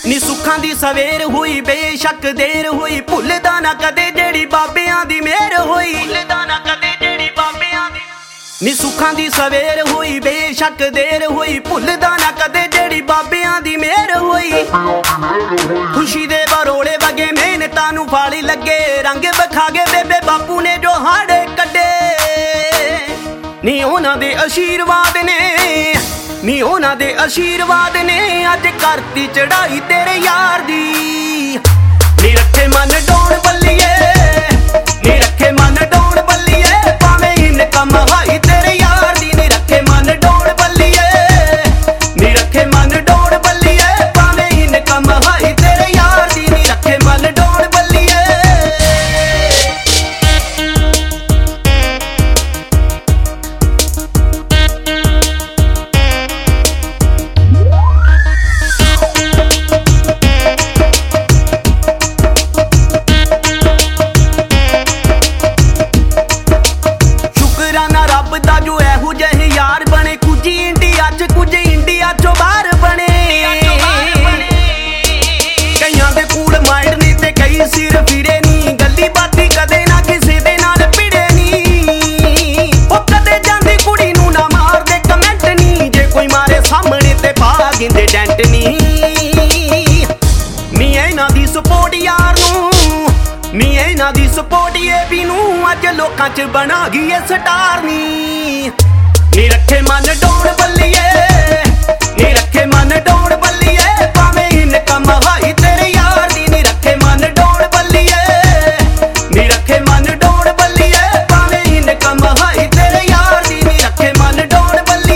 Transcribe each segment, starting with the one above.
ਨੀ ਸੁੱਖਾਂ ਦੀ ਸਵੇਰ ਹੋਈ ਬੇਸ਼ੱਕ ਦੇਰ ਹੋਈ, ਭੁੱਲਦਾ ਨਾ ਕਦੇ ਜਿਹੜੀ ਬਾਬਿਆਂ ਦੀ ਮਿਹਰ ਹੋਈ, ਭੁੱਲਦਾ ਨਾ ਕਦੇ ਜਿਹੜੀ ਬਾਬਿਆਂ ਦੀ। ਨੀ ਸੁੱਖਾਂ ਦੀ ਸਵੇਰ ਹੋਈ ਬੇਸ਼ੱਕ ਦੇਰ ਹੋਈ, ਭੁੱਲਦਾ ਨਾ ਕਦੇ ਜਿਹੜੀ ਬਾਬਿਆਂ ਦੀ ਮਿਹਰ ਹੋਈ। ਖੁਸ਼ੀ ਦੇ ਬਰੋਲੇ ਵਗੇ ਮਿਹਨਤਾਂ ਨੂੰ ਫਲ ਲੱਗੇ, ਰੰਗ ਵਿਖਾ ਗਏ ਬੇਬੇ ਬਾਪੂ ਨੇ ਜੋ ਹਾੜੇ ਕੱਢੇ। ਨੀ ਉਹਨਾਂ ਦੇ ਅਸ਼ੀਰਵਾਦ ਨੇ, ਨੀ ਉਹਨਾਂ ਦੇ ਅਸ਼ੀਰਵਾਦ ਨੇ ਅੱਜ ਕਰਤੀ ਚੜਾਈ ਤੇਰੇ ਯਾਰ ਦੀ। ਨੀ ਰੱਖੇ ਮਨ ਡੋਣ ਬੱਲੀਏ, ਨੀ ਰੱਖੇ ਮਨ ਡੋਣ ਬੱਲੀਏ, ਭਾਵੇਂ ਇਨਕਮ ਹਾਈ ਤੇਰੇ ਯਾਰ ਦੀ। ਨੀ ਰੱਖੇ ਮਨ ਡੋਣ ਬੱਲੀਏ, ਨੀ ਰੱਖੇ ਮਨ ਡੋਣ ਬੱਲੀਏ, ਭਾਵੇਂ ਇਨਕਮ ਹਾਈ ਤੇਰੇ ਯਾਰ ਦੀ। ਨੀ ਰੱਖੇ ਮਨ ਡੋਣ ਬੱਲੀਏ। ਨੀ ਸਪੋਰਟ ਏਬੀ ਨੂੰ ਅੱਜ ਲੋਕਾਂ ਚ ਬਣਾ ਗਈ ਏ ਸਟਾਰ ਨੀ। ਨੀ ਰੱਖੇ ਮਨ ਡੋਣ ਬੱਲੀਏ, ਨੀ ਰੱਖੇ ਮਨ ਡੋਣ ਬੱਲੀਏ, ਭਾਵੇਂ ਇਨਕਮ ਹਾਈ ਤੇਰੇ ਯਾਰ ਦੀ। ਨੀ ਰੱਖੇ ਮਨ ਡੋਣ ਬੱਲੀਏ, ਨੀ ਰੱਖੇ ਮਨ ਡੋਣ ਬੱਲੀਏ, ਭਾਵੇਂ ਇਨਕਮ ਹਾਈ ਤੇਰੇ ਯਾਰ ਦੀ। ਨੀ ਰੱਖੇ ਮਨ ਡੋਣ ਬੱਲੀਏ।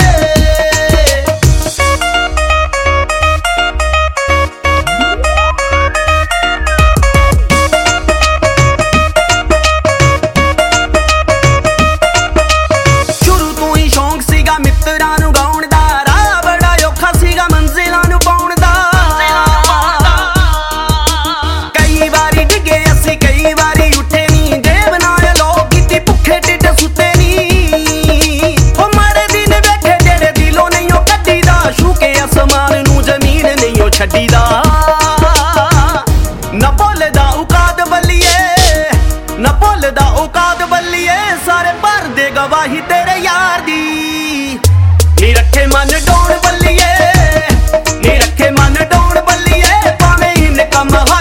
ਨਾ ਭੁੱਲਦਾ ਔਕਾਤ ਬੱਲੀਏ, ਨਾ ਭੁੱਲਦਾ ਔਕਾਤ ਬੱਲੀਏ, ਸਾਰੇ ਭਰਦੇ ਗਵਾਹੀ ਤੇਰੇ ਯਾਰ ਦੀ। ਨੀ ਰੱਖੇ ਮਨ ਡੋਣ ਬੱਲੀਏ, ਨੀ ਰੱਖੇ ਮਨ ਡੋਣ ਬੱਲੀਏ, ਭਾਵੇਂ ਇਨਕਮ